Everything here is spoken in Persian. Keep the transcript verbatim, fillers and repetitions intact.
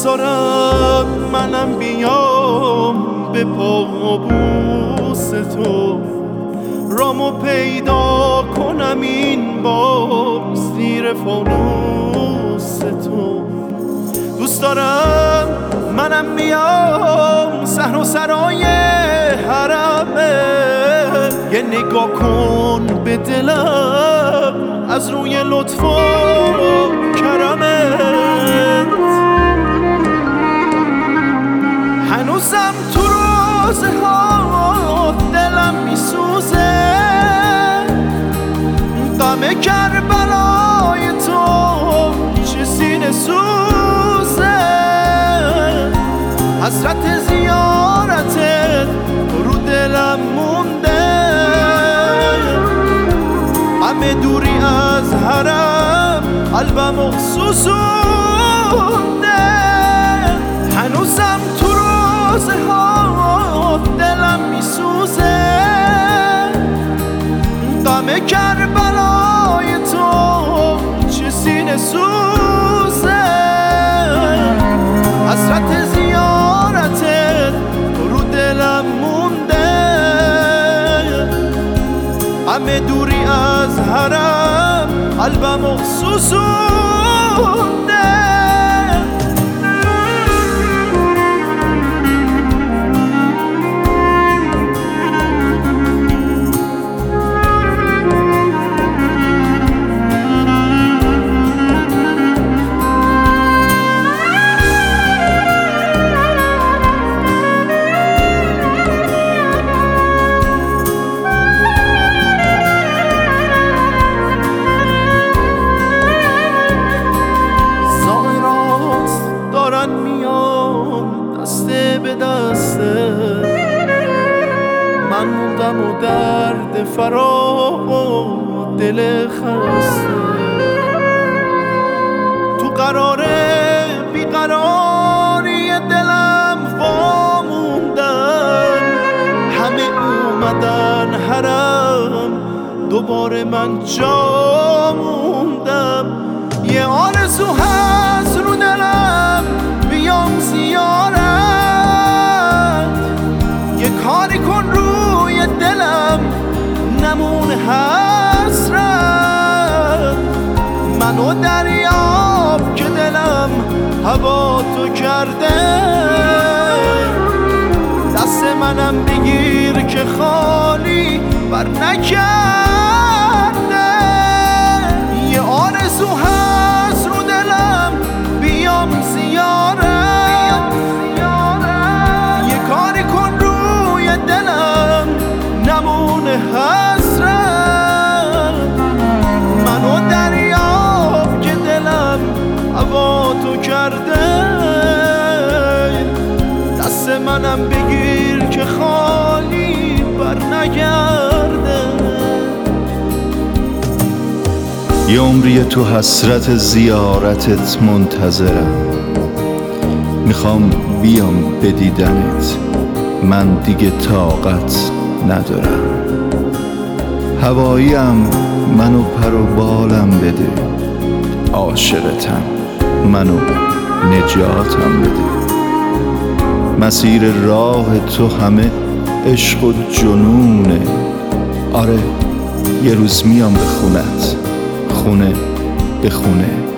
دارم منم بیام به پابوس تو، رامو پیدا کنم این باب زیر فانوس تو. دوست دارم منم بیام صحن و سرای حرمه، یه نگاه کن به دلم از روی لطف و کرمت. هنوزم تو روزه ها دلم میسوزه، غم کربلای تو چه سینه سوزه، حسرت زیارتت رو دلم مونده، همه دوری از حرم قلبمو سوزونده. هنوزم تو روزه ها دلم میسوزه، غم کربلای تو چه سینه سوزه، حسرت زیارتت رو دلم مونده، همه دوری از حرم قلبمو سوزونده. دسته به دسته من موندم و درد فراق و دل خسته، تو قرار بیقراری دلم واموندم، همه اومدن حرم دوباره من جا موندم. یه آرزو هست رو دلم بیام زیارت، یه کاری کن روی دلم نمونه حسرت، منو دریاب که دلم هوا تو کرده، دست منم بگیر که خالی بر نکرده. یه آرزو هست رو دلم بیام زیارت، یه کاری کن روی دلم نمونه حسرت، منو دریاب که دلم هوا تو کرده، دست منم بگیر که خالی بر نگرده. یه عمری تو حسرت زیارتت منتظرم، میخوام بیام به دیدنت، من دیگه طاقت ندارم. هواییم منو پر و بالم بده، عاشقتم منو نجاتم بده. مسیر راه تو همه عشق و جنونه، آره یه روز میام به خونت، خونه به خونه.